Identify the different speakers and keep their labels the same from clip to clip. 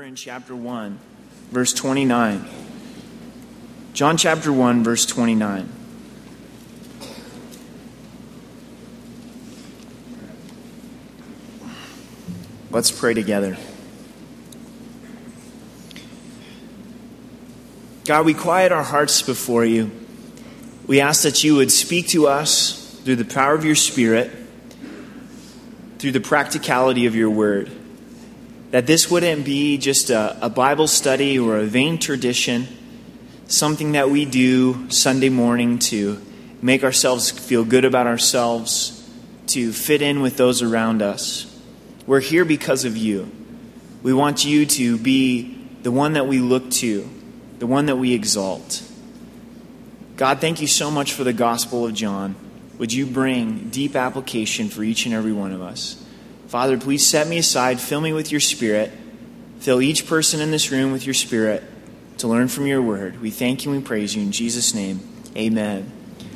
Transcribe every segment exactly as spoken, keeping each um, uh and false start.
Speaker 1: in chapter one, verse twenty-nine. John chapter one, verse twenty-nine. Let's pray together. God, we quiet our hearts before you. We ask that you would speak to us through the power of your Spirit, through the practicality of your word. That this wouldn't be just a, a Bible study or a vain tradition, something that we do Sunday morning to make ourselves feel good about ourselves, to fit in with those around us. We're here because of you. We want you to be the one that we look to, the one that we exalt. God, thank you so much for the Gospel of John. Would you bring deep application for each and every one of us? Father, please set me aside, fill me with your Spirit, fill each person in this room with your Spirit to learn from your word. We thank you and we praise you in Jesus' name. Amen.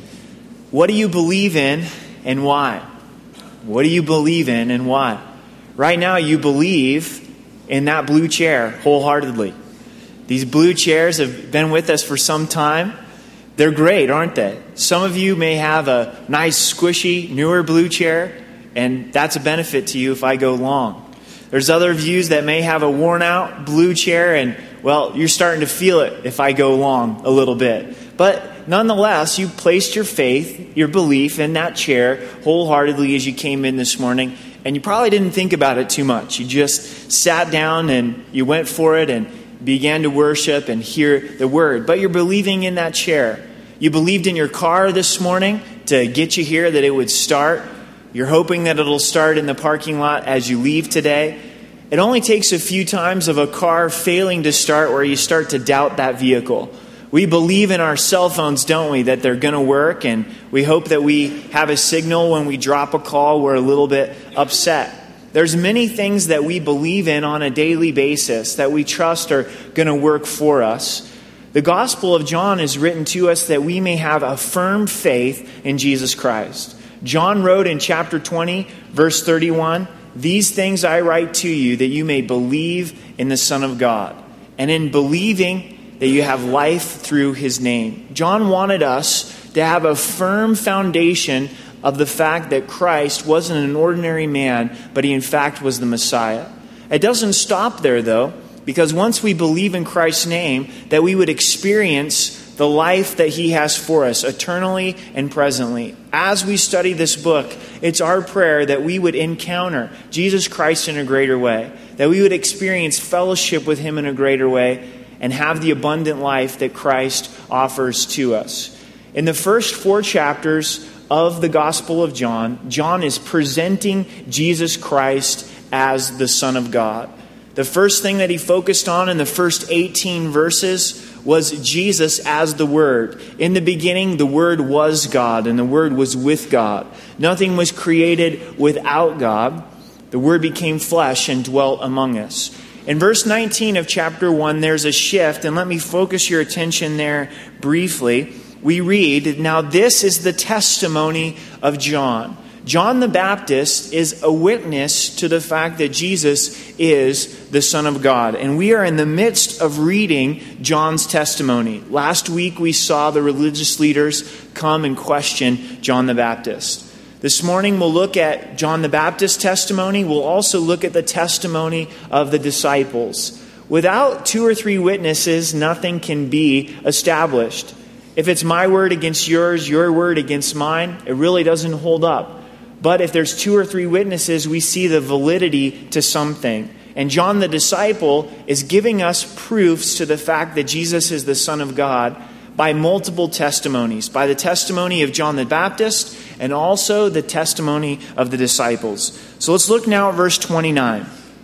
Speaker 1: What do you believe in and why? What do you believe in and why? Right now you believe in that blue chair wholeheartedly. These blue chairs have been with us for some time. They're great, aren't they? Some of you may have a nice, squishy, newer blue chair, and that's a benefit to you if I go long. There's other of you that may have a worn-out blue chair, and, well, you're starting to feel it if I go long a little bit. But nonetheless, you placed your faith, your belief in that chair wholeheartedly as you came in this morning, and you probably didn't think about it too much. You just sat down and you went for it and began to worship and hear the word. But you're believing in that chair. You believed in your car this morning to get you here, that it would start. You're hoping that it'll start in the parking lot as you leave today. It only takes a few times of a car failing to start where you start to doubt that vehicle. We believe in our cell phones, don't we, that they're going to work, and we hope that we have a signal when we drop a call. We're a little bit upset. There's many things that we believe in on a daily basis that we trust are going to work for us. The Gospel of John is written to us that we may have a firm faith in Jesus Christ. John wrote in chapter twenty, verse thirty-one, "These things I write to you that you may believe in the Son of God, and in believing that you have life through his name." John wanted us to have a firm foundation of the fact that Christ wasn't an ordinary man, but he in fact was the Messiah. It doesn't stop there though, because once we believe in Christ's name, that we would experience the life that he has for us eternally and presently. As we study this book, it's our prayer that we would encounter Jesus Christ in a greater way, that we would experience fellowship with him in a greater way, and have the abundant life that Christ offers to us. In the first four chapters of the Gospel of John, John is presenting Jesus Christ as the Son of God. The first thing that he focused on in the first eighteen verses was Jesus as the Word. In the beginning, the Word was God, and the Word was with God. Nothing was created without God. The Word became flesh and dwelt among us. In verse nineteen of chapter one, there's a shift, and let me focus your attention there briefly. We read, "Now this is the testimony of John." John the Baptist is a witness to the fact that Jesus is the Son of God. And we are in the midst of reading John's testimony. Last week we saw the religious leaders come and question John the Baptist. This morning we'll look at John the Baptist's testimony. We'll also look at the testimony of the disciples. Without two or three witnesses, nothing can be established. If it's my word against yours, your word against mine, it really doesn't hold up. But if there's two or three witnesses, we see the validity to something. And John the disciple is giving us proofs to the fact that Jesus is the Son of God by multiple testimonies. By the testimony of John the Baptist and also the testimony of the disciples. So let's look now at verse twenty-nine.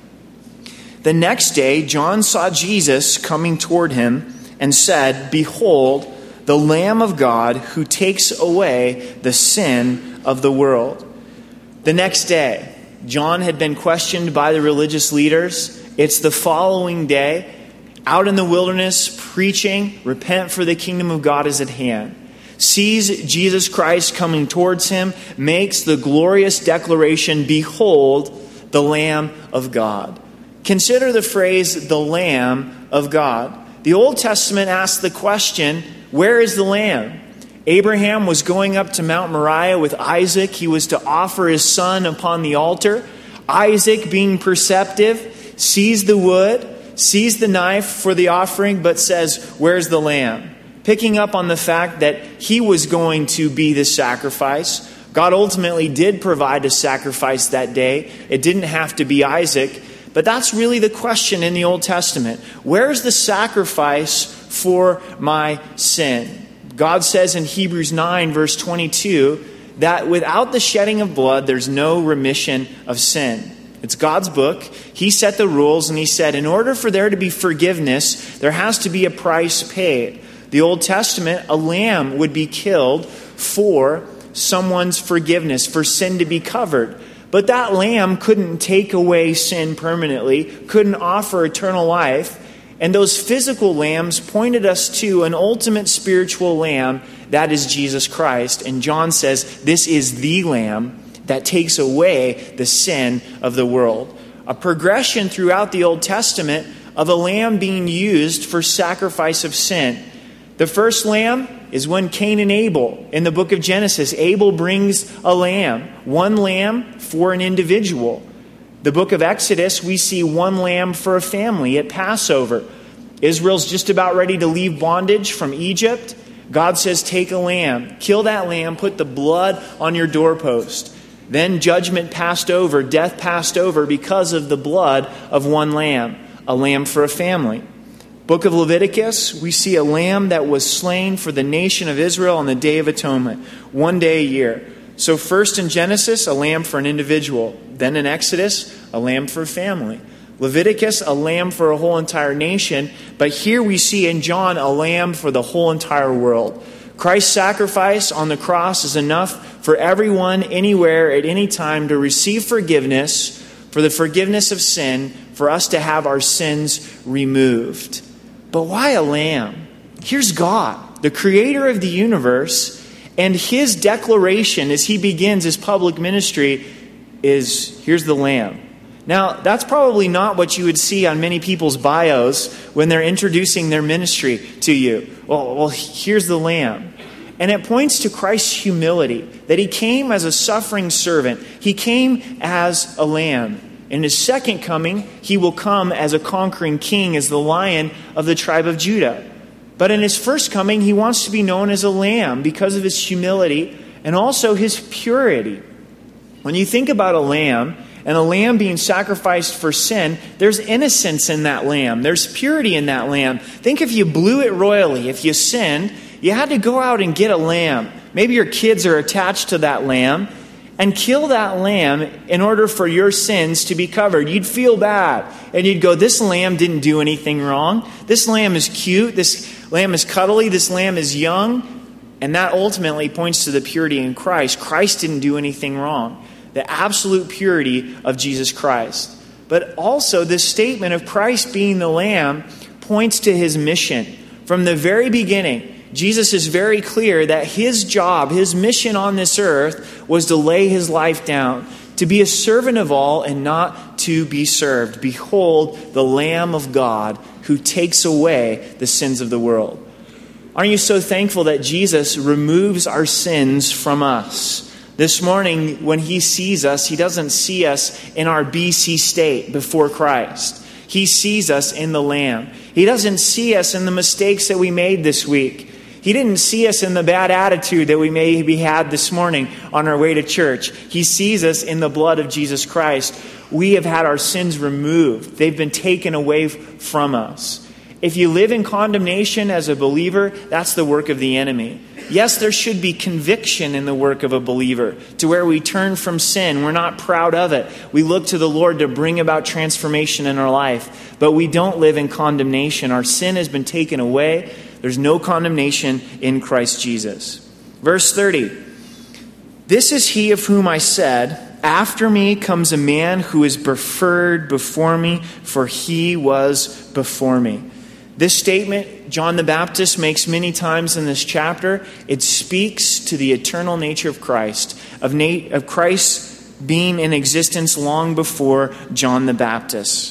Speaker 1: "The next day, John saw Jesus coming toward him and said, 'Behold, the Lamb of God who takes away the sin of the world.'" The next day, John had been questioned by the religious leaders. It's the following day, out in the wilderness, preaching, "Repent, for the kingdom of God is at hand." Sees Jesus Christ coming towards him, makes the glorious declaration, "Behold, the Lamb of God." Consider the phrase, the Lamb of God. The Old Testament asks the question, where is the Lamb? Abraham was going up to Mount Moriah with Isaac. He was to offer his son upon the altar. Isaac, being perceptive, sees the wood, sees the knife for the offering, but says, where's the lamb? Picking up on the fact that he was going to be the sacrifice. God ultimately did provide a sacrifice that day. It didn't have to be Isaac. But that's really the question in the Old Testament. Where's the sacrifice for my sin? God says in Hebrews nine, verse twenty-two, that without the shedding of blood, there's no remission of sin. It's God's book. He set the rules, and he said, in order for there to be forgiveness, there has to be a price paid. The Old Testament, a lamb would be killed for someone's forgiveness, for sin to be covered. But that lamb couldn't take away sin permanently, couldn't offer eternal life. And those physical lambs pointed us to an ultimate spiritual lamb, that is Jesus Christ. And John says, this is the lamb that takes away the sin of the world. A progression throughout the Old Testament of a lamb being used for sacrifice of sin. The first lamb is when Cain and Abel, in the book of Genesis, Abel brings a lamb, one lamb for an individual. The book of Exodus, we see one lamb for a family at Passover. Israel's just about ready to leave bondage from Egypt. God says, take a lamb, kill that lamb, put the blood on your doorpost. Then judgment passed over, death passed over because of the blood of one lamb, a lamb for a family. Book of Leviticus, we see a lamb that was slain for the nation of Israel on the Day of Atonement, one day a year. So first in Genesis, a lamb for an individual. Then in Exodus, a lamb for a family. Leviticus, a lamb for a whole entire nation. But here we see in John, a lamb for the whole entire world. Christ's sacrifice on the cross is enough for everyone, anywhere, at any time, to receive forgiveness, for the forgiveness of sin, for us to have our sins removed. But why a lamb? Here's God, the creator of the universe, and his declaration as he begins his public ministry is, here's the lamb. Now, that's probably not what you would see on many people's bios when they're introducing their ministry to you. Well, well, here's the lamb. And it points to Christ's humility, that he came as a suffering servant. He came as a lamb. In his second coming, he will come as a conquering king, as the Lion of the tribe of Judah. But in his first coming, he wants to be known as a lamb because of his humility and also his purity. When you think about a lamb, and a lamb being sacrificed for sin, there's innocence in that lamb. There's purity in that lamb. Think if you blew it royally, if you sinned, you had to go out and get a lamb. Maybe your kids are attached to that lamb, and kill that lamb in order for your sins to be covered. You'd feel bad. And you'd go, this lamb didn't do anything wrong. This lamb is cute. This lamb is cuddly. This lamb is young. And that ultimately points to the purity in Christ. Christ didn't do anything wrong. The absolute purity of Jesus Christ. But also this statement of Christ being the lamb points to his mission. From the very beginning, Jesus is very clear that his job, his mission on this earth was to lay his life down, to be a servant of all and not to be served. Behold, the Lamb of God who takes away the sins of the world. Aren't you so thankful that Jesus removes our sins from us? This morning, when he sees us, he doesn't see us in our B C state before Christ. He sees us in the Lamb. He doesn't see us in the mistakes that we made this week. He didn't see us in the bad attitude that we maybe had this morning on our way to church. He sees us in the blood of Jesus Christ. We have had our sins removed. They've been taken away from us. If you live in condemnation as a believer, that's the work of the enemy. Yes, there should be conviction in the work of a believer, to where we turn from sin. We're not proud of it. We look to the Lord to bring about transformation in our life. But we don't live in condemnation. Our sin has been taken away. There's no condemnation in Christ Jesus. Verse thirty. This is he of whom I said, after me comes a man who is preferred before me, for he was before me. This statement, John the Baptist makes many times in this chapter. It speaks to the eternal nature of Christ, of, na- of Christ being in existence long before John the Baptist.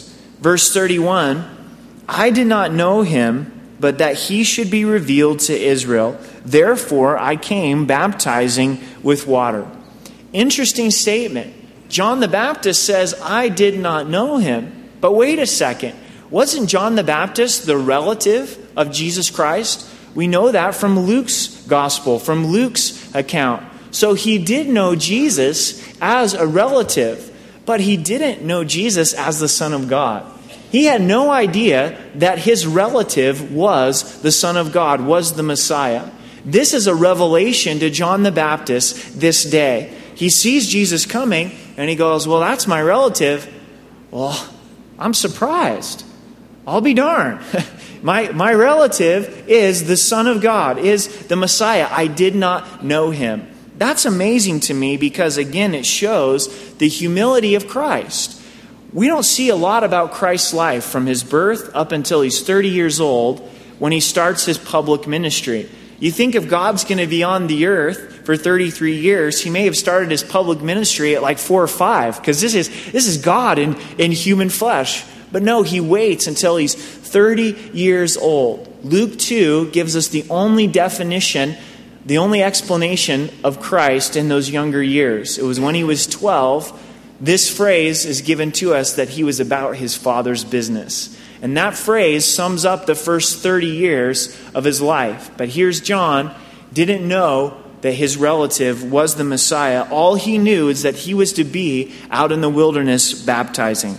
Speaker 1: Verse thirty-one, I did not know him, but that he should be revealed to Israel. Therefore I came baptizing with water. Interesting statement. John the Baptist says, I did not know him. But wait a second. Wasn't John the Baptist the relative of Jesus Christ? We know that from Luke's gospel, from Luke's account. So he did know Jesus as a relative, but he didn't know Jesus as the Son of God. He had no idea that his relative was the Son of God, was the Messiah. This is a revelation to John the Baptist this day. He sees Jesus coming and he goes, well, that's my relative. Well, I'm surprised. I'll be darned. my, my relative is the Son of God, is the Messiah. I did not know him. That's amazing to me because, again, it shows the humility of Christ. We don't see a lot about Christ's life from his birth up until he's thirty years old when he starts his public ministry. You think if God's going to be on the earth for thirty-three years, he may have started his public ministry at like four or five, because this is this is God in, in human flesh. But no, he waits until he's thirty years old. Luke two gives us the only definition, the only explanation of Christ in those younger years. It was when he was twelve. This phrase is given to us that he was about his Father's business. And that phrase sums up the first thirty years of his life. But here's John, didn't know that his relative was the Messiah. All he knew is that he was to be out in the wilderness baptizing.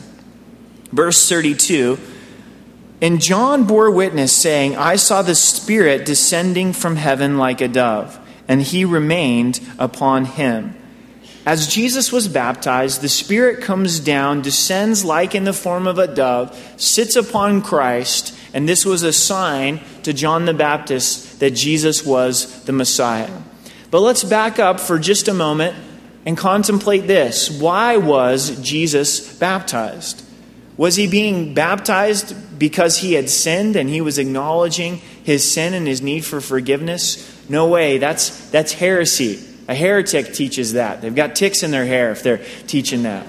Speaker 1: Verse thirty-two, and John bore witness, saying, I saw the Spirit descending from heaven like a dove, and he remained upon him. As Jesus was baptized, the Spirit comes down, descends like in the form of a dove, sits upon Christ, and this was a sign to John the Baptist that Jesus was the Messiah. But let's back up for just a moment and contemplate this. Why was Jesus baptized? Was he being baptized because he had sinned and he was acknowledging his sin and his need for forgiveness? No way. That's, that's heresy. A heretic teaches that. They've got ticks in their hair if they're teaching that.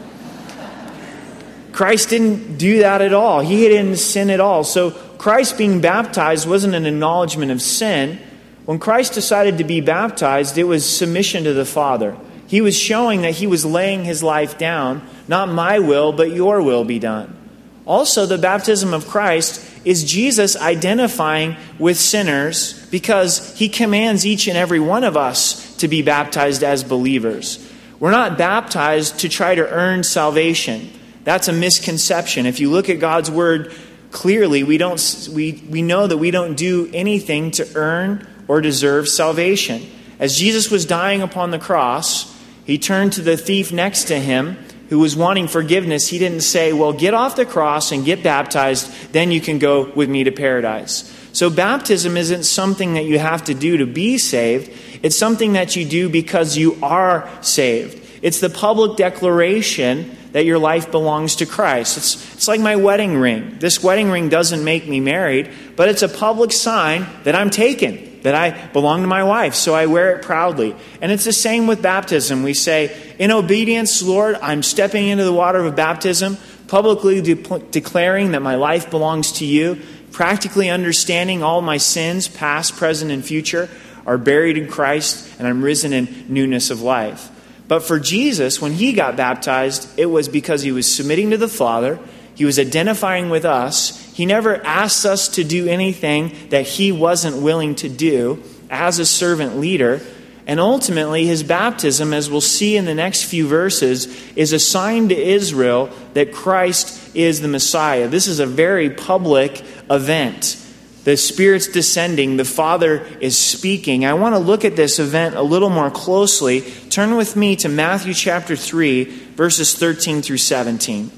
Speaker 1: Christ didn't do that at all. He didn't sin at all. So Christ being baptized wasn't an acknowledgement of sin. When Christ decided to be baptized, it was submission to the Father. He was showing that he was laying his life down. Not my will, but your will be done. Also, the baptism of Christ is Jesus identifying with sinners because he commands each and every one of us to be baptized as believers. We're not baptized to try to earn salvation. That's a misconception. If you look at God's word clearly, we don't we, we know that we don't do anything to earn or deserve salvation. As Jesus was dying upon the cross, he turned to the thief next to him who was wanting forgiveness. He didn't say, well, get off the cross and get baptized, then you can go with me to paradise. So baptism isn't something that you have to do to be saved. It's something that you do because you are saved. It's the public declaration that your life belongs to Christ. It's, it's like my wedding ring. This wedding ring doesn't make me married, but it's a public sign that I'm taken, that I belong to my wife, so I wear it proudly. And it's the same with baptism. We say, in obedience, Lord, I'm stepping into the water of baptism, publicly de- declaring that my life belongs to you, practically understanding all my sins, past, present, and future, are buried in Christ, and I'm risen in newness of life. But for Jesus, when he got baptized, it was because he was submitting to the Father. He was identifying with us. He never asked us to do anything that he wasn't willing to do as a servant leader. And ultimately, his baptism, as we'll see in the next few verses, is a sign to Israel that Christ is the Messiah. This is a very public event. The Spirit's descending. The Father is speaking. I want to look at this event a little more closely. Turn with me to Matthew chapter three, verses thirteen through seventeen.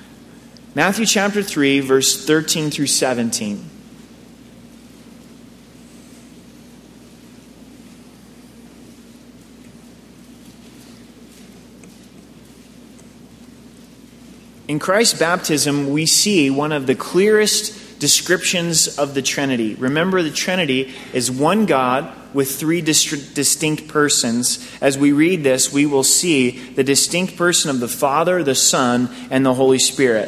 Speaker 1: Matthew chapter three, verse thirteen through seventeen. In Christ's baptism, we see one of the clearest descriptions of the Trinity. Remember, the Trinity is one God with three dist- distinct persons. As we read this, we will see the distinct person of the Father, the Son, and the Holy Spirit.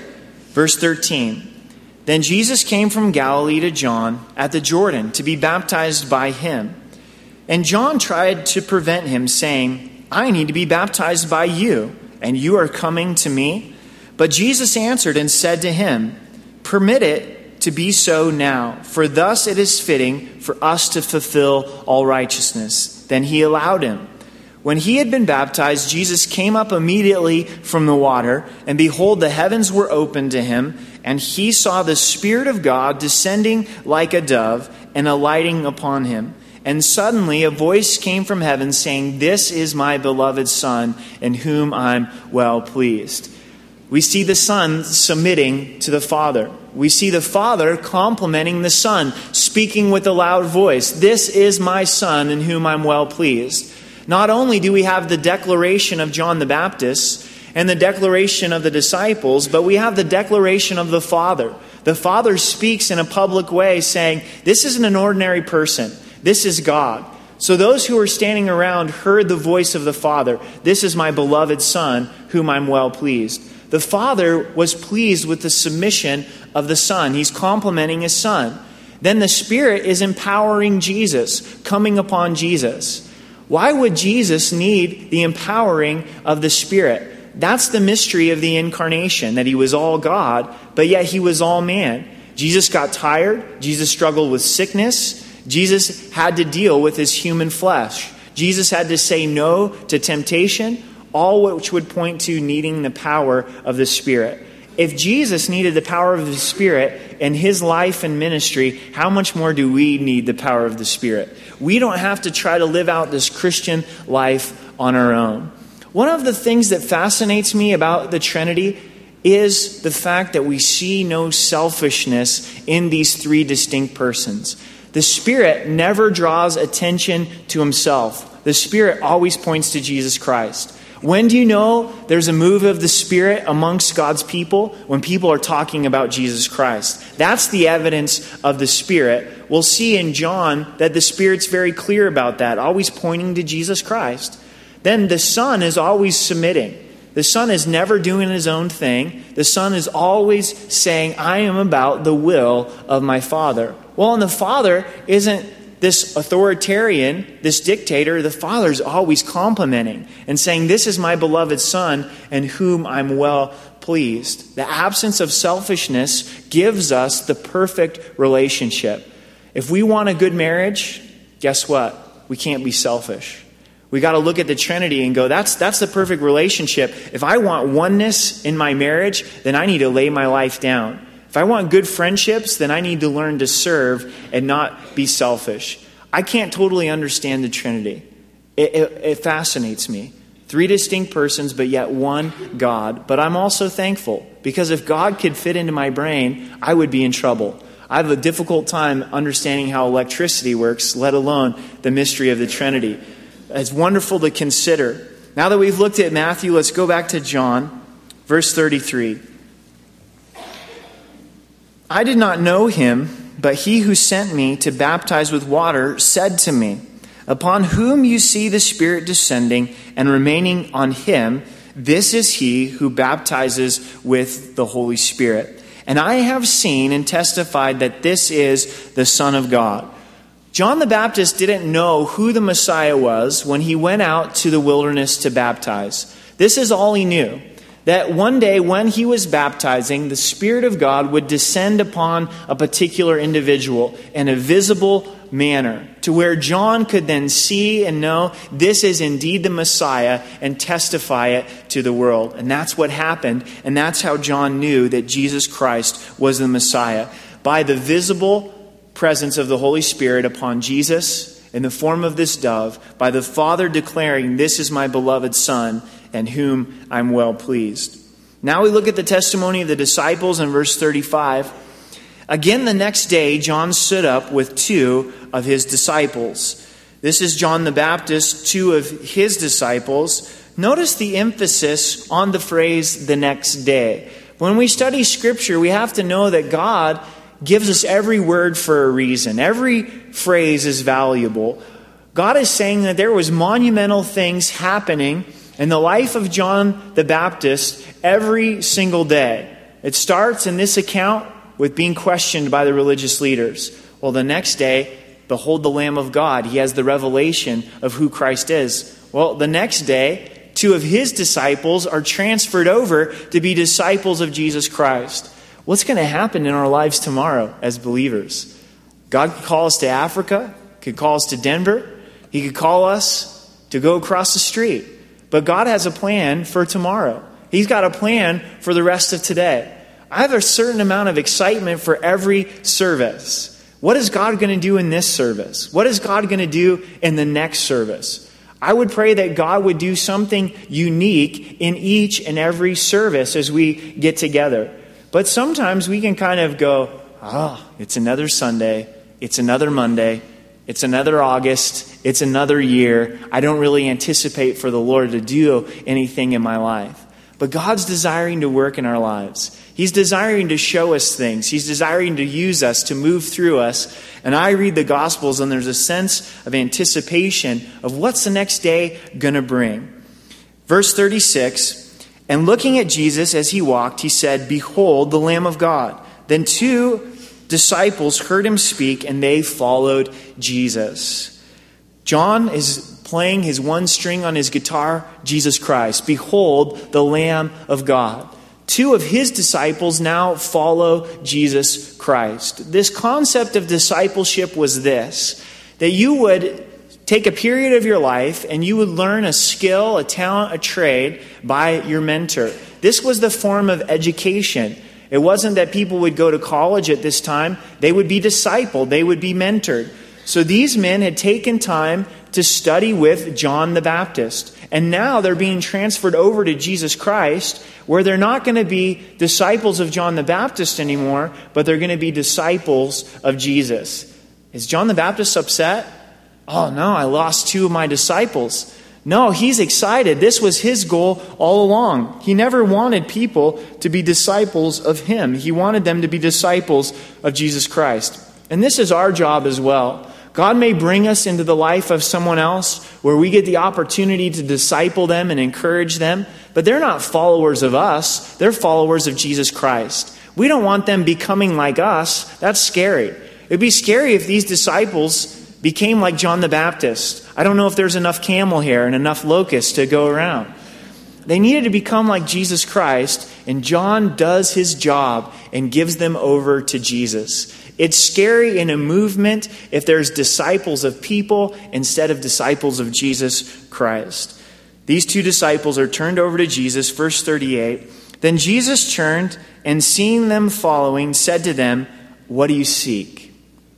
Speaker 1: Verse thirteen. Then Jesus came from Galilee to John at the Jordan to be baptized by him. And John tried to prevent him, saying, I need to be baptized by you, and you are coming to me? But Jesus answered and said to him, Permit it to be so now, for thus it is fitting for us to fulfill all righteousness. Then he allowed him. When he had been baptized, Jesus came up immediately from the water, and behold, the heavens were opened to him, and he saw the Spirit of God descending like a dove and alighting upon him. And suddenly a voice came from heaven saying, This is my beloved Son, in whom I'm well pleased. We see the Son submitting to the Father. We see the Father complimenting the Son, speaking with a loud voice. This is my Son, in whom I'm well pleased. Not only do we have the declaration of John the Baptist and the declaration of the disciples, but we have the declaration of the Father. The Father speaks in a public way saying, this isn't an ordinary person. This is God. So those who were standing around heard the voice of the Father. This is my beloved Son, whom I'm well pleased. The Father was pleased with the submission of the Son. He's complimenting his Son. Then the Spirit is empowering Jesus, coming upon Jesus. Why would Jesus need the empowering of the Spirit? That's the mystery of the incarnation, that he was all God, but yet he was all man. Jesus got tired. Jesus struggled with sickness. Jesus had to deal with his human flesh. Jesus had to say no to temptation, all which would point to needing the power of the Spirit. If Jesus needed the power of the Spirit in his life and ministry, how much more do we need the power of the Spirit? We don't have to try to live out this Christian life on our own. One of the things that fascinates me about the Trinity is the fact that we see no selfishness in these three distinct persons. The Spirit never draws attention to himself. The Spirit always points to Jesus Christ. When do you know there's a move of the Spirit amongst God's people? When people are talking about Jesus Christ. That's the evidence of the Spirit. We'll see in John that the Spirit's very clear about that, always pointing to Jesus Christ. Then the Son is always submitting. The Son is never doing his own thing. The Son is always saying, I am about the will of my Father. Well, and the Father isn't this authoritarian, this dictator. The Father's always complimenting and saying, this is my beloved Son in whom I'm well pleased. The absence of selfishness gives us the perfect relationship. If we want a good marriage, guess what? We can't be selfish. We got to look at the Trinity and go, that's that's the perfect relationship. If I want oneness in my marriage, then I need to lay my life down. If I want good friendships, then I need to learn to serve and not be selfish. I can't totally understand the Trinity. It, it, it fascinates me. Three distinct persons, but yet one God. But I'm also thankful, because if God could fit into my brain, I would be in trouble. I have a difficult time understanding how electricity works, let alone the mystery of the Trinity. It's wonderful to consider. Now that we've looked at Matthew, let's go back to John, verse thirty-three. I did not know him, but he who sent me to baptize with water said to me, upon whom you see the Spirit descending and remaining on him, this is he who baptizes with the Holy Spirit. And I have seen and testified that this is the Son of God. John the Baptist didn't know who the Messiah was when he went out to the wilderness to baptize. This is all he knew. That one day when he was baptizing, the Spirit of God would descend upon a particular individual in a visible manner, to where John could then see and know this is indeed the Messiah and testify it to the world. And that's what happened. And that's how John knew that Jesus Christ was the Messiah. By the visible presence of the Holy Spirit upon Jesus in the form of this dove, by the Father declaring, this is my beloved Son, and whom I'm well pleased. Now we look at the testimony of the disciples in verse thirty-five. Again the next day John stood up with two of his disciples. This is John the Baptist, two of his disciples. Notice the emphasis on the phrase the next day. When we study Scripture, we have to know that God gives us every word for a reason. Every phrase is valuable. God is saying that there was monumental things happening in the life of John the Baptist every single day. It starts in this account with being questioned by the religious leaders. Well, the next day, behold the Lamb of God. He has the revelation of who Christ is. Well, the next day, two of his disciples are transferred over to be disciples of Jesus Christ. What's going to happen in our lives tomorrow as believers? God could call us to Africa, could call us to Denver. He could call us to go across the street. But God has a plan for tomorrow. He's got a plan for the rest of today. I have a certain amount of excitement for every service. What is God going to do in this service? What is God going to do in the next service? I would pray that God would do something unique in each and every service as we get together. But sometimes we can kind of go, ah, oh, it's another Sunday. It's another Monday. It's another August. It's another year. I don't really anticipate for the Lord to do anything in my life. But God's desiring to work in our lives. He's desiring to show us things. He's desiring to use us, to move through us. And I read the Gospels and there's a sense of anticipation of what's the next day going to bring. Verse thirty-six, and looking at Jesus as he walked, he said, behold, the Lamb of God. Then two disciples heard him speak and they followed Jesus. John is playing his one string on his guitar, Jesus Christ. Behold, the Lamb of God. Two of his disciples now follow Jesus Christ. This concept of discipleship was this, that you would take a period of your life and you would learn a skill, a talent, a trade by your mentor. This was the form of education. It wasn't that people would go to college at this time. They would be discipled. They would be mentored. So these men had taken time to study with John the Baptist. And now they're being transferred over to Jesus Christ, where they're not going to be disciples of John the Baptist anymore, but they're going to be disciples of Jesus. Is John the Baptist upset? Oh no, I lost two of my disciples. No, he's excited. This was his goal all along. He never wanted people to be disciples of him. He wanted them to be disciples of Jesus Christ. And this is our job as well. God may bring us into the life of someone else where we get the opportunity to disciple them and encourage them, but they're not followers of us. They're followers of Jesus Christ. We don't want them becoming like us. That's scary. It'd be scary if these disciples became like John the Baptist. I don't know if there's enough camel hair and enough locusts to go around. They needed to become like Jesus Christ, and John does his job and gives them over to Jesus. It's scary in a movement if there's disciples of people instead of disciples of Jesus Christ. These two disciples are turned over to Jesus, verse thirty-eight. Then Jesus turned and seeing them following, said to them, what do you seek?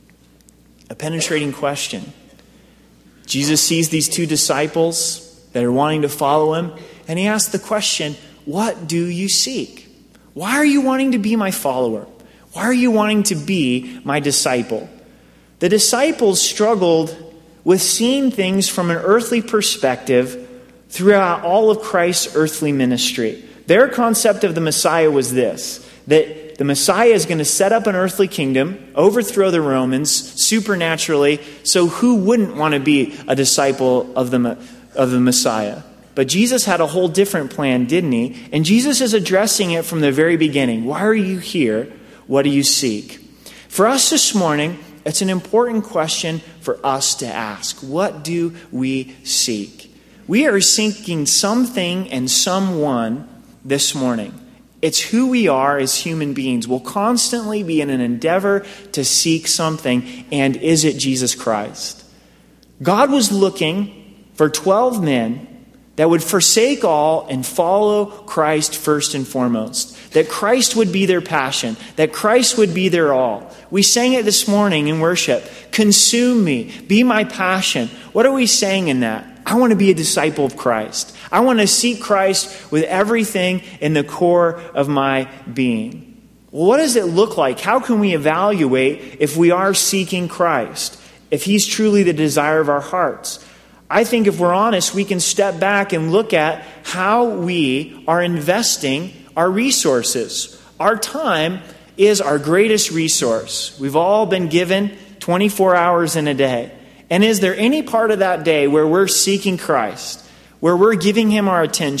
Speaker 1: A penetrating question. Jesus sees these two disciples that are wanting to follow him, and he asks the question, what do you seek? Why are you wanting to be my follower? Why are you wanting to be my disciple? The disciples struggled with seeing things from an earthly perspective throughout all of Christ's earthly ministry. Their concept of the Messiah was this, that the Messiah is going to set up an earthly kingdom, overthrow the Romans supernaturally, so who wouldn't want to be a disciple of the, of the Messiah? But Jesus had a whole different plan, didn't he? And Jesus is addressing it from the very beginning. Why are you here? What do you seek? For us this morning, it's an important question for us to ask. What do we seek? We are seeking something and someone this morning. It's who we are as human beings. We'll constantly be in an endeavor to seek something, and is it Jesus Christ? God was looking for twelve men that would forsake all and follow Christ first and foremost. That Christ would be their passion. That Christ would be their all. We sang it this morning in worship. Consume me. Be my passion. What are we saying in that? I want to be a disciple of Christ. I want to seek Christ with everything in the core of my being. Well, what does it look like? How can we evaluate if we are seeking Christ? If he's truly the desire of our hearts? I think if we're honest, we can step back and look at how we are investing our resources. Our time is our greatest resource. We've all been given twenty-four hours in a day. And is there any part of that day where we're seeking Christ, where we're giving him our attention,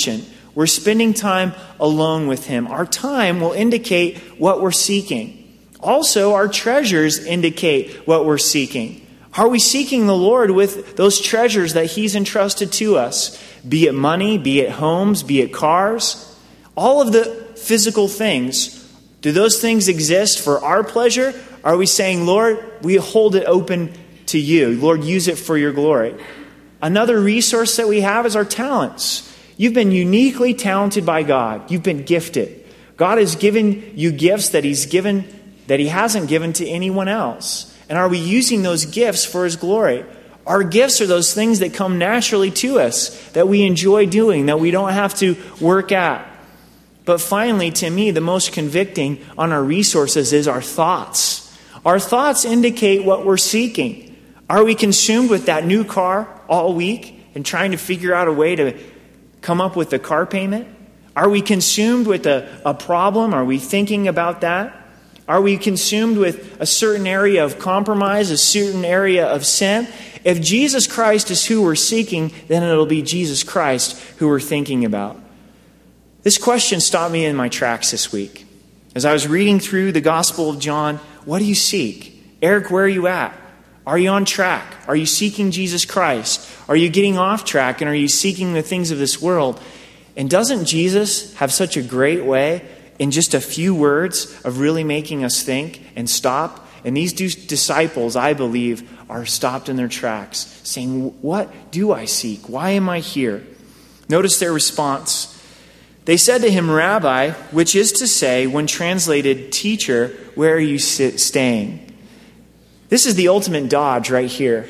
Speaker 1: We're spending time alone with him. Our time will indicate what we're seeking. Also, our treasures indicate what we're seeking. Are we seeking the Lord with those treasures that he's entrusted to us? Be it money, be it homes, be it cars. All of the physical things. Do those things exist for our pleasure? Are we saying, Lord, we hold it open to you. Lord, use it for your glory. Another resource that we have is our talents. You've been uniquely talented by God. You've been gifted. God has given you gifts that he's given, that he hasn't given to anyone else. And are we using those gifts for his glory? Our gifts are those things that come naturally to us, that we enjoy doing, that we don't have to work at. But finally, to me, the most convicting on our resources is our thoughts. Our thoughts indicate what we're seeking. Are we consumed with that new car all week and trying to figure out a way to come up with the car payment? Are we consumed with a, a problem? Are we thinking about that? Are we consumed with a certain area of compromise, a certain area of sin? If Jesus Christ is who we're seeking, then it'll be Jesus Christ who we're thinking about. This question stopped me in my tracks this week. As I was reading through the Gospel of John, what do you seek? Eric, where are you at? Are you on track? Are you seeking Jesus Christ? Are you getting off track and are you seeking the things of this world? And doesn't Jesus have such a great way in just a few words of really making us think and stop? And these disciples, I believe, are stopped in their tracks, saying, what do I seek? Why am I here? Notice their response. They said to him, Rabbi, which is to say, when translated, teacher, where are you sit, staying? This is the ultimate dodge right here.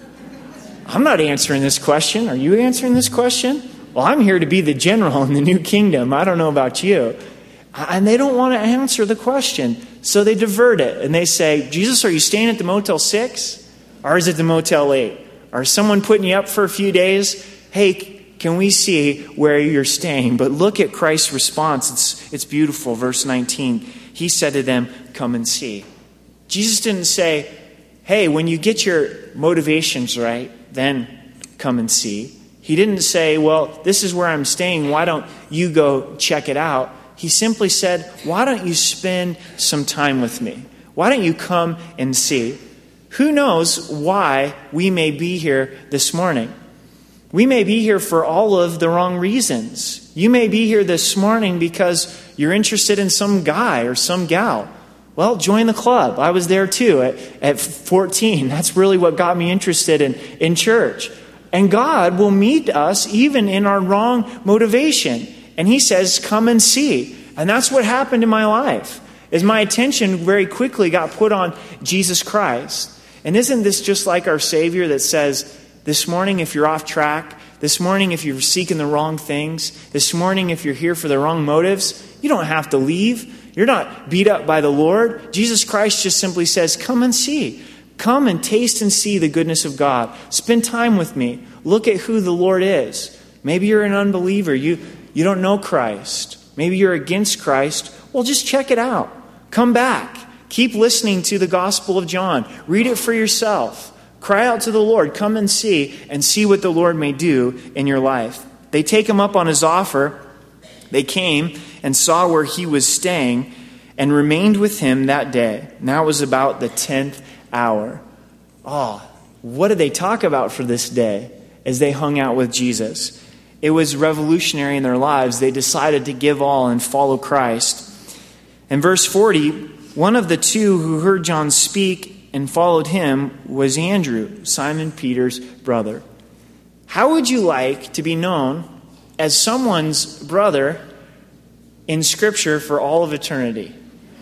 Speaker 1: I'm not answering this question. Are you answering this question? Well, I'm here to be the general in the new kingdom. I don't know about you. And they don't want to answer the question. So they divert it. And they say, Jesus, are you staying at the Motel six? Or is it the Motel eight? Or is someone putting you up for a few days? Hey, can we see where you're staying? But look at Christ's response. It's, it's beautiful. Verse nineteen. He said to them, come and see. Jesus didn't say, hey, when you get your motivations right, then come and see. He didn't say, well, this is where I'm staying. Why don't you go check it out? He simply said, why don't you spend some time with me? Why don't you come and see? Who knows why we may be here this morning? We may be here for all of the wrong reasons. You may be here this morning because you're interested in some guy or some gal. Well, join the club. I was there too at, at fourteen. That's really what got me interested in, in church. And God will meet us even in our wrong motivation. And he says, come and see. And that's what happened in my life, is my attention very quickly got put on Jesus Christ. And isn't this just like our Savior that says, this morning if you're off track, this morning if you're seeking the wrong things, this morning if you're here for the wrong motives, you don't have to leave. You're not beat up by the Lord. Jesus Christ just simply says, come and see. Come and taste and see the goodness of God. Spend time with me. Look at who the Lord is. Maybe you're an unbeliever. You, you don't know Christ. Maybe you're against Christ. Well, just check it out. Come back. Keep listening to the Gospel of John. Read it for yourself. Cry out to the Lord. Come and see, and see what the Lord may do in your life. They take him up on his offer. They came and saw where he was staying and remained with him that day. Now it was about the tenth hour. Oh, what did they talk about for this day as they hung out with Jesus? It was revolutionary in their lives. They decided to give all and follow Christ. In verse forty, one of the two who heard John speak and followed him was Andrew, Simon Peter's brother. How would you like to be known as someone's brother in Scripture for all of eternity?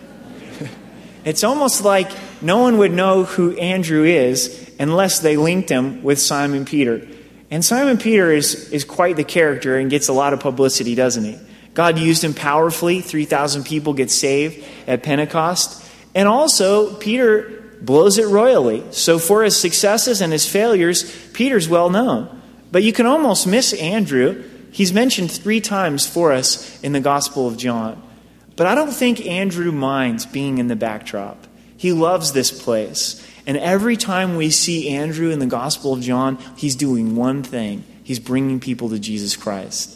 Speaker 1: It's almost like no one would know who Andrew is unless they linked him with Simon Peter. And Simon Peter is, is quite the character and gets a lot of publicity, doesn't he? God used him powerfully. three thousand people get saved at Pentecost. And also, Peter blows it royally. So for his successes and his failures, Peter's well known. But you can almost miss Andrew. He's mentioned three times for us in the Gospel of John. But I don't think Andrew minds being in the backdrop. He loves this place. And every time we see Andrew in the Gospel of John, he's doing one thing. He's bringing people to Jesus Christ.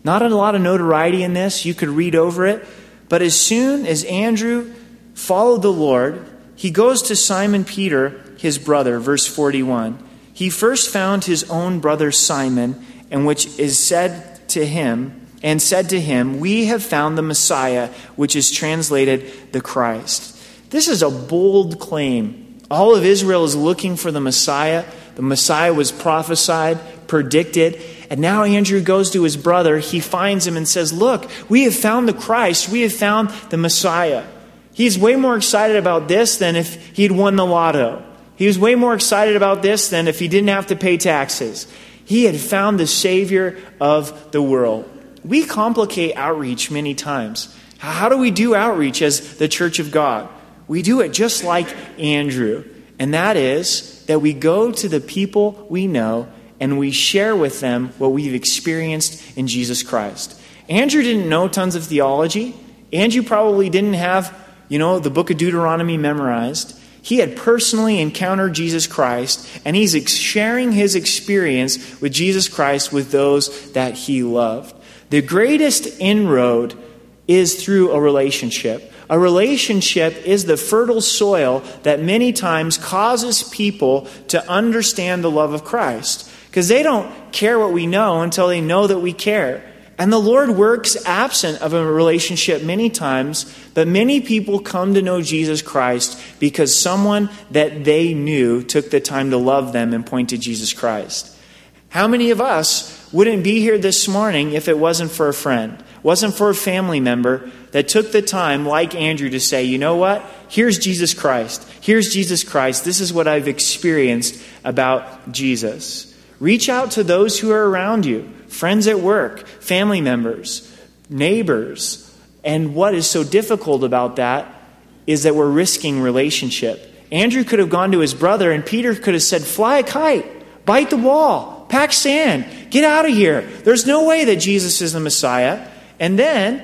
Speaker 1: Not a lot of notoriety in this. You could read over it. But as soon as Andrew followed the Lord, he goes to Simon Peter, his brother, verse forty-one. He first found his own brother Simon, and which is said to him, and said to him, "We have found the Messiah," which is translated the Christ. This is a bold claim. All of Israel is looking for the Messiah. The Messiah was prophesied, predicted. And now Andrew goes to his brother. He finds him and says, "Look, we have found the Christ. We have found the Messiah." He's way more excited about this than if he'd won the lotto. He was way more excited about this than if he didn't have to pay taxes. He had found the Savior of the world. We complicate outreach many times. How do we do outreach as the Church of God? We do it just like Andrew. And that is that we go to the people we know and we share with them what we've experienced in Jesus Christ. Andrew didn't know tons of theology. Andrew probably didn't have, you know, the book of Deuteronomy memorized. He had personally encountered Jesus Christ, and he's ex- sharing his experience with Jesus Christ with those that he loved. The greatest inroad is through a relationship. A relationship is the fertile soil that many times causes people to understand the love of Christ. Because they don't care what we know until they know that we care. And the Lord works absent of a relationship many times, but many people come to know Jesus Christ because someone that they knew took the time to love them and point to Jesus Christ. How many of us wouldn't be here this morning if it wasn't for a friend, wasn't for a family member that took the time, like Andrew, to say, you know what? Here's Jesus Christ. Here's Jesus Christ. This is what I've experienced about Jesus. Reach out to those who are around you, friends at work, family members, neighbors. And what is so difficult about that is that we're risking relationship. Andrew could have gone to his brother and Peter could have said, "Fly a kite, bite the wall, pack sand, get out of here. There's no way that Jesus is the Messiah." And then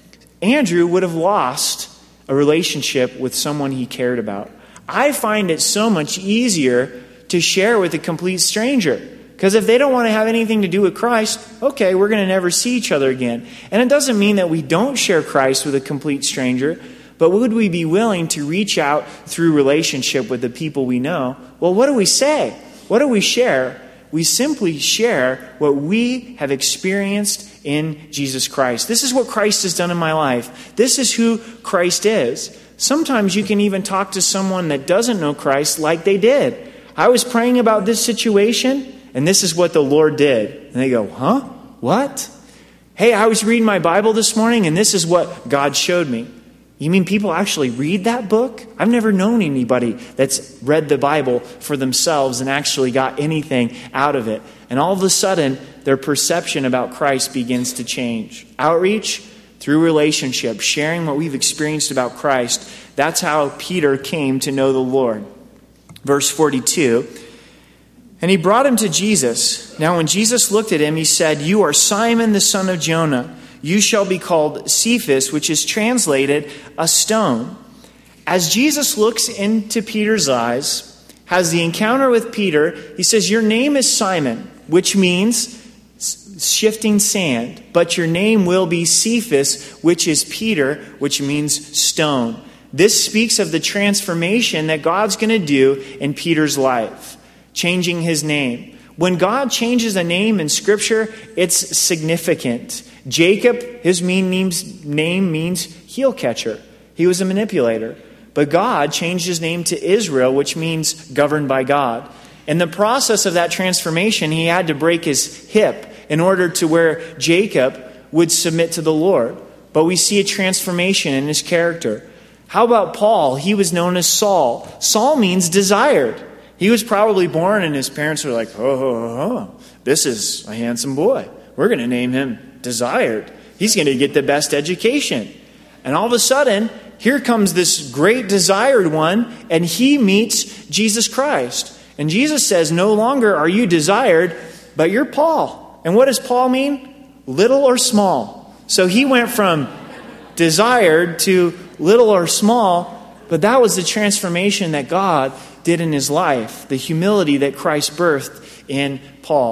Speaker 1: Andrew would have lost a relationship with someone he cared about. I find it so much easier to share with a complete stranger. Because if they don't want to have anything to do with Christ, okay, we're going to never see each other again. And it doesn't mean that we don't share Christ with a complete stranger, but would we be willing to reach out through relationship with the people we know? Well, what do we say? What do we share? We simply share what we have experienced in Jesus Christ. This is what Christ has done in my life. This is who Christ is. Sometimes you can even talk to someone that doesn't know Christ like they did. I was praying about this situation, and this is what the Lord did. And they go, "Huh? What? Hey, I was reading my Bible this morning, and this is what God showed me." You mean people actually read that book? I've never known anybody that's read the Bible for themselves and actually got anything out of it. And all of a sudden, their perception about Christ begins to change. Outreach through relationship, sharing what we've experienced about Christ. That's how Peter came to know the Lord. Verse forty-two. And he brought him to Jesus. Now when Jesus looked at him, he said, "You are Simon the son of Jonah. You shall be called Cephas," which is translated a stone. As Jesus looks into Peter's eyes, has the encounter with Peter, he says, "Your name is Simon," which means shifting sand. "But your name will be Cephas," which is Peter, which means stone. This speaks of the transformation that God's going to do in Peter's life. Changing his name. When God changes a name in Scripture, it's significant. Jacob, his name means heel catcher. He was a manipulator. But God changed his name to Israel, which means governed by God. In the process of that transformation, he had to break his hip in order to where Jacob would submit to the Lord. But we see a transformation in his character. How about Paul? He was known as Saul. Saul means desired. He was probably born and his parents were like, oh, oh, oh, this is a handsome boy. We're going to name him Desired. He's going to get the best education. And all of a sudden, here comes this great desired one, and he meets Jesus Christ. And Jesus says, "No longer are you desired, but you're Paul." And what does Paul mean? Little or small. So he went from desired to little or small, but that was the transformation that God did in his life, the humility that Christ birthed in Paul.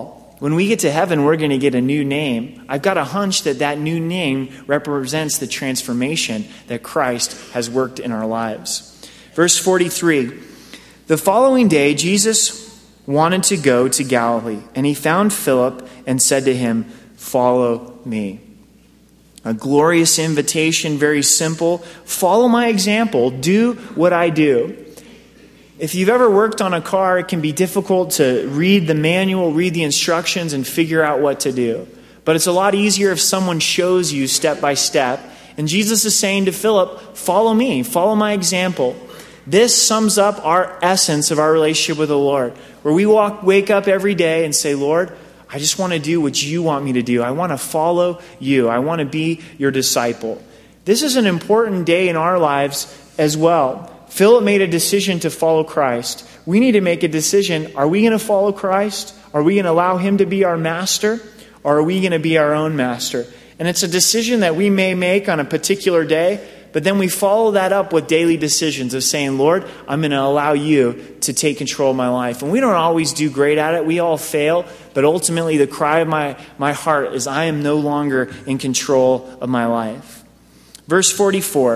Speaker 1: When we get to heaven, we're going to get a new name. I've got a hunch that that new name represents the transformation that Christ has worked in our lives. Verse forty-three, the following day, Jesus wanted to go to Galilee, and he found Philip and said to him, "Follow me." A glorious invitation, very simple. Follow my example. Do what I do. If you've ever worked on a car, it can be difficult to read the manual, read the instructions, and figure out what to do. But it's a lot easier if someone shows you step by step. And Jesus is saying to Philip, follow me, follow my example. This sums up our essence of our relationship with the Lord, where we walk, wake up every day and say, Lord, I just want to do what you want me to do. I want to follow you. I want to be your disciple. This is an important day in our lives as well. Philip made a decision to follow Christ. We need to make a decision. Are we going to follow Christ? Are we going to allow him to be our master? Or are we going to be our own master? And it's a decision that we may make on a particular day, but then we follow that up with daily decisions of saying, Lord, I'm going to allow you to take control of my life. And we don't always do great at it. We all fail. But ultimately, the cry of my, my heart is I am no longer in control of my life. Verse forty-four.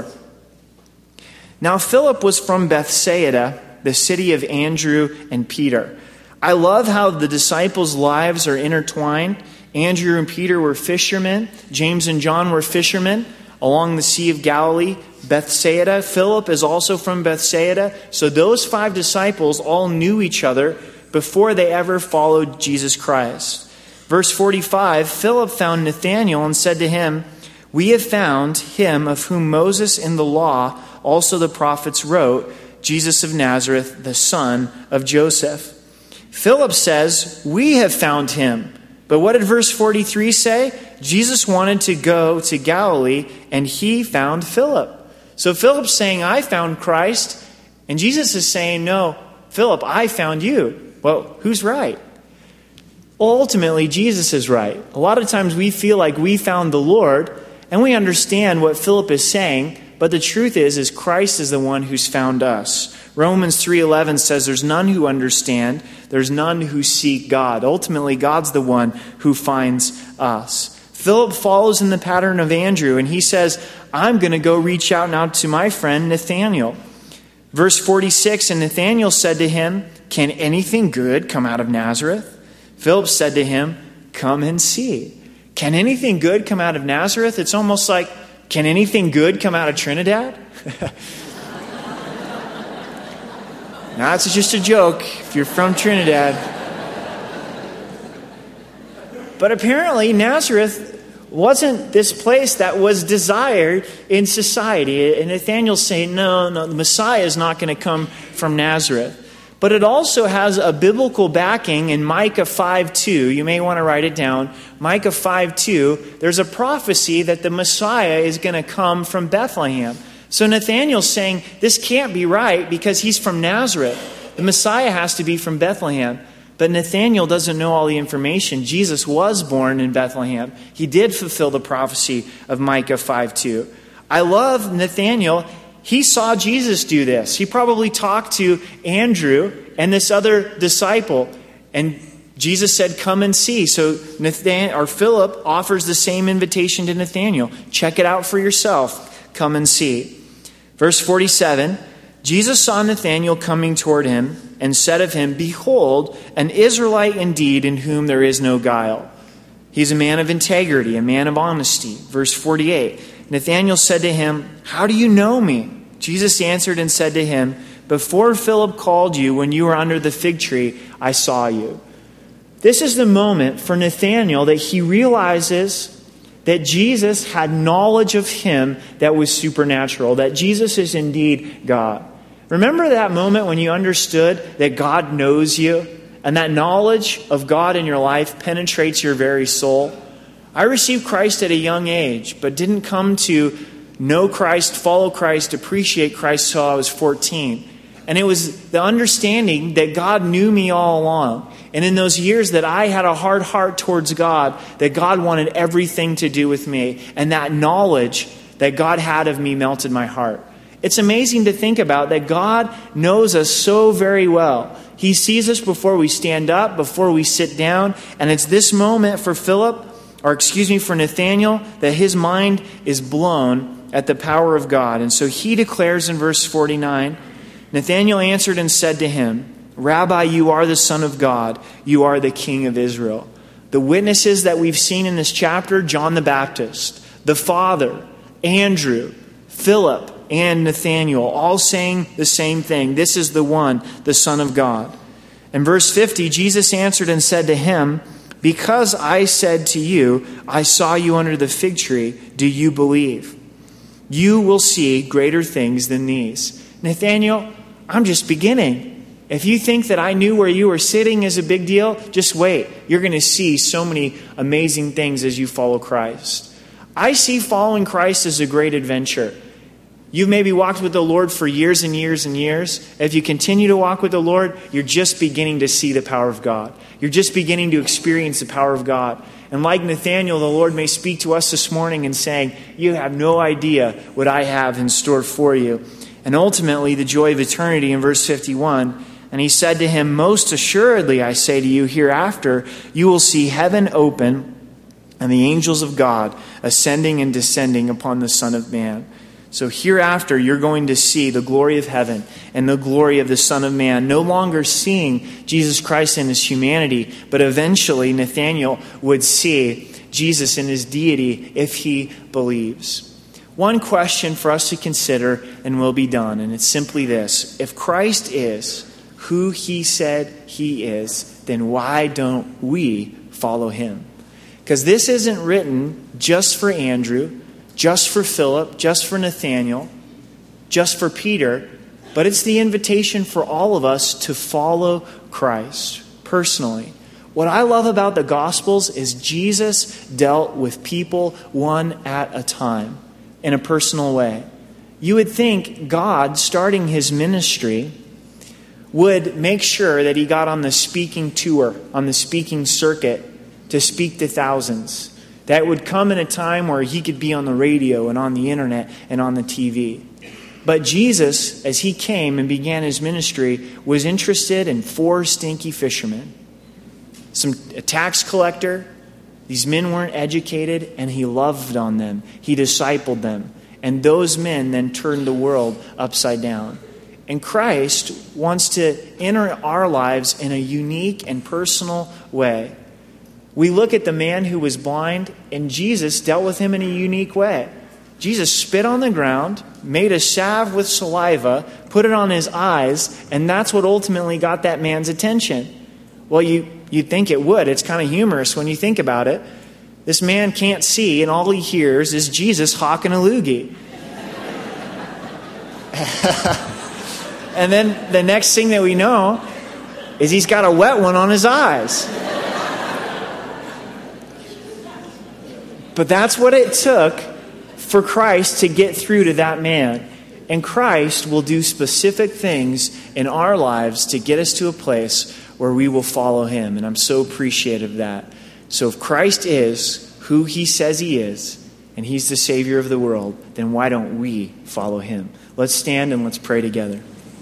Speaker 1: Now Philip was from Bethsaida, the city of Andrew and Peter. I love how the disciples' lives are intertwined. Andrew and Peter were fishermen. James and John were fishermen along the Sea of Galilee. Bethsaida. Philip is also from Bethsaida. So those five disciples all knew each other before they ever followed Jesus Christ. Verse forty-five, Philip found Nathanael and said to him, "We have found him of whom Moses in the law, also the prophets wrote, Jesus of Nazareth, the son of Joseph." Philip says, "We have found him." But what did verse forty-three say? Jesus wanted to go to Galilee, and he found Philip. So Philip's saying, I found Christ. And Jesus is saying, no, Philip, I found you. Well, who's right? Ultimately, Jesus is right. A lot of times we feel like we found the Lord, and we understand what Philip is saying, but the truth is, is Christ is the one who's found us. Romans three eleven says there's none who understand, there's none who seek God. Ultimately, God's the one who finds us. Philip follows in the pattern of Andrew, and he says, I'm going to go reach out now to my friend Nathanael. Verse forty-six, and Nathanael said to him, "Can anything good come out of Nazareth?" Philip said to him, "Come and see." Can anything good come out of Nazareth? It's almost like, can anything good come out of Trinidad? Now, it's just a joke if you're from Trinidad. But apparently, Nazareth wasn't this place that was desired in society. And Nathanael's saying, no, no, the Messiah is not going to come from Nazareth. But it also has a biblical backing in Micah five two. You may want to write it down. Micah five two, there's a prophecy that the Messiah is going to come from Bethlehem. So Nathanael's saying, this can't be right because he's from Nazareth. The Messiah has to be from Bethlehem. But Nathanael doesn't know all the information. Jesus was born in Bethlehem. He did fulfill the prophecy of Micah five two. I love Nathanael. He saw Jesus do this. He probably talked to Andrew and this other disciple. And Jesus said, come and see. So Nathan, or Philip offers the same invitation to Nathanael. Check it out for yourself. Come and see. Verse forty-seven, Jesus saw Nathanael coming toward him and said of him, "Behold, an Israelite indeed in whom there is no guile. He's a man of integrity, a man of honesty." Verse forty-eight, Nathanael said to him, "How do you know me?" Jesus answered and said to him, "Before Philip called you, when you were under the fig tree, I saw you." This is the moment for Nathanael that he realizes that Jesus had knowledge of him that was supernatural, that Jesus is indeed God. Remember that moment when you understood that God knows you and that knowledge of God in your life penetrates your very soul? I received Christ at a young age, but didn't come to know Christ, follow Christ, appreciate Christ till I was fourteen. And it was the understanding that God knew me all along. And in those years that I had a hard heart towards God, that God wanted everything to do with me. And that knowledge that God had of me melted my heart. It's amazing to think about that God knows us so very well. He sees us before we stand up, before we sit down. And it's this moment for Philip, or excuse me, for Nathanael, that his mind is blown at the power of God. And so he declares in verse forty-nine, Nathanael answered and said to him, Rabbi, you are the Son of God. You are the King of Israel. The witnesses that we've seen in this chapter, John the Baptist, the Father, Andrew, Philip, and Nathanael, all saying the same thing. This is the one, the Son of God. In verse fifty, Jesus answered and said to him, Because I said to you, I saw you under the fig tree, do you believe? You will see greater things than these. Nathanael, I'm just beginning. If you think that I knew where you were sitting is a big deal, just wait. You're going to see so many amazing things as you follow Christ. I see following Christ as a great adventure. You've maybe walked with the Lord for years and years and years. If you continue to walk with the Lord, you're just beginning to see the power of God. You're just beginning to experience the power of God. And like Nathanael, the Lord may speak to us this morning and saying, you have no idea what I have in store for you. And ultimately, the joy of eternity in verse fifty-one, and he said to him, Most assuredly, I say to you, hereafter you will see heaven open and the angels of God ascending and descending upon the Son of Man. So hereafter, you're going to see the glory of heaven and the glory of the Son of Man, no longer seeing Jesus Christ in his humanity, but eventually Nathanael would see Jesus in his deity if he believes. One question for us to consider, and we'll be done, and it's simply this. If Christ is who he said he is, then why don't we follow him? Because this isn't written just for Andrew, just for Philip, just for Nathanael, just for Peter, but it's the invitation for all of us to follow Christ personally. What I love about the Gospels is Jesus dealt with people one at a time in a personal way. You would think God, starting his ministry, would make sure that he got on the speaking tour, on the speaking circuit, to speak to thousands. That would come in a time where he could be on the radio and on the internet and on the T V. But Jesus, as he came and began his ministry, was interested in four stinky fishermen. Some a tax collector. These men weren't educated, and he loved on them. He discipled them. And those men then turned the world upside down. And Christ wants to enter our lives in a unique and personal way. We look at the man who was blind, and Jesus dealt with him in a unique way. Jesus spit on the ground, made a salve with saliva, put it on his eyes, and that's what ultimately got that man's attention. Well, you, you'd think it would. It's kind of humorous when you think about it. This man can't see, and all he hears is Jesus hawking a loogie. And then the next thing that we know is he's got a wet one on his eyes. But that's what it took for Christ to get through to that man. And Christ will do specific things in our lives to get us to a place where we will follow him. And I'm so appreciative of that. So if Christ is who he says he is, and he's the Savior of the world, then why don't we follow him? Let's stand and let's pray together.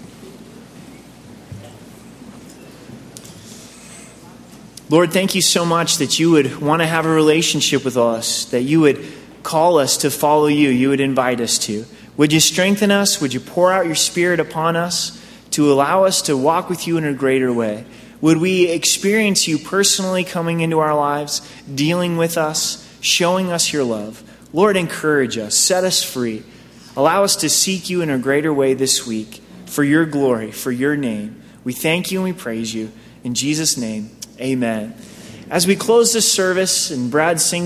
Speaker 1: Lord, thank you so much that you would want to have a relationship with us, that you would call us to follow you, you would invite us to. Would you strengthen us? Would you pour out your Spirit upon us to allow us to walk with you in a greater way? Would we experience you personally coming into our lives, dealing with us, showing us your love? Lord, encourage us, set us free. Allow us to seek you in a greater way this week for your glory, for your name. We thank you and we praise you. In Jesus' name, amen. As we close this service and Brad sings